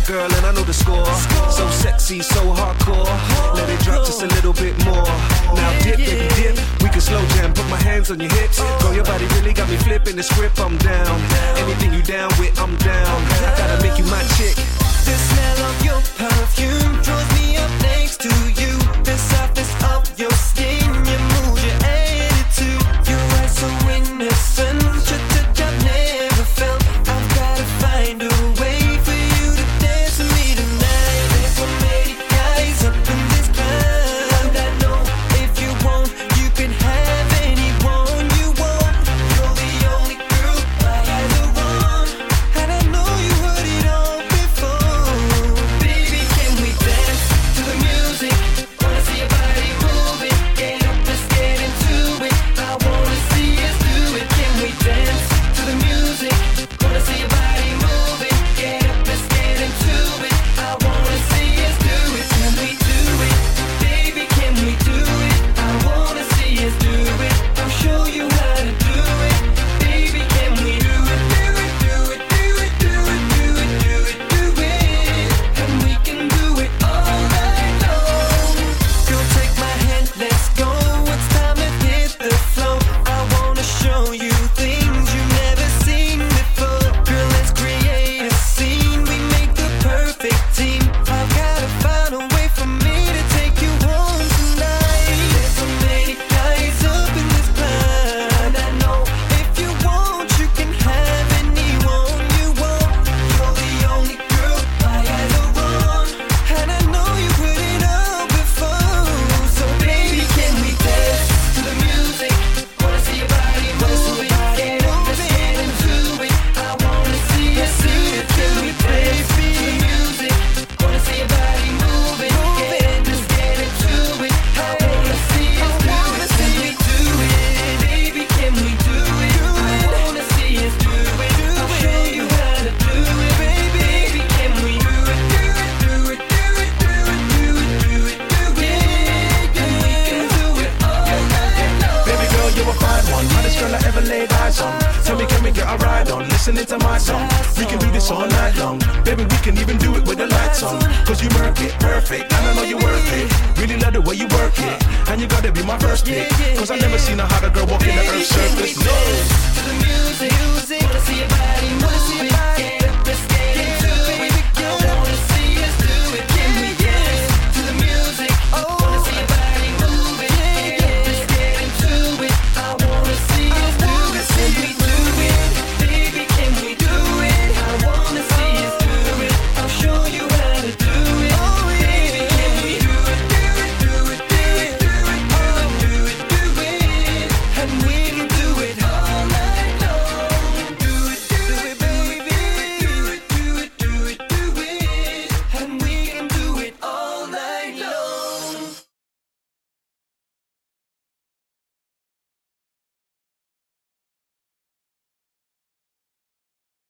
girl, and I know the score. So sexy, so hardcore. Let it drop just a little bit more. Now dip, baby, dip. We can slow jam, put my hands on your hips. Girl, your body really got me flipping the script. I'm down. Anything you down with, I'm down. I gotta make you my chick. The smell of your perfume draws me up next to you. The softness of your skin, your mood, your attitude. Your eyes so innocent, your touch I've never felt. I've gotta find a way for you to dance with me tonight. There's so many guys up in this club, and I know if you want, you can have anyone you want. You're the only girl I ever want, and I know you heard it all before. Baby, can we dance to the music? Wanna see your body moving. Get up, let's get into it. I wanna see us do it. Can we dance to the music? Wanna see your body moving. Get up, let's get into it. I wanna see us do it. Can we do it? Baby, can we do it? I wanna see us do it. I'll show you how to do it. Baby, can we do it? Do it, do it, do it, do it, do it, do it, do it. And we can do it all night long. Girl, take my hand, let's go. It's time to hit the floor. I wanna show you things you've never seen before. Girl, let's create a scene. We make the perfect team. I've gotta find a way for me to take you home tonight. There's so many guys up in this club, and I know if you want, you can have anyone you want. You're the only girl I ever want, and I know you put it up before. So baby, can we dance to the music? Wanna see your body moving. Get up, let's get into it. I wanna see us do it. Can we dance to the music? Wanna see your body moving. Get up, let's get into it. I wanna see us do it. Can we do it? Baby, can we do it? I wanna see us do it. I'll show you how to do it. Baby, can we do it? Do it, do it, do it, do it, do it, do it, do it. And we can do it all night long. Baby girl, you're a fine one. Hottest girl I ever laid eyes on. Tell me, can we get a ride on? Listening to my song. We can do this all night long. Baby, we can even do it with the lights on. Cause you work it perfect, and I know you work it. Really love the way you work it. And you gotta be my first pick. Cause I never seen a hotter girl walking the earth's surface. No. To the music, wanna see your body moving.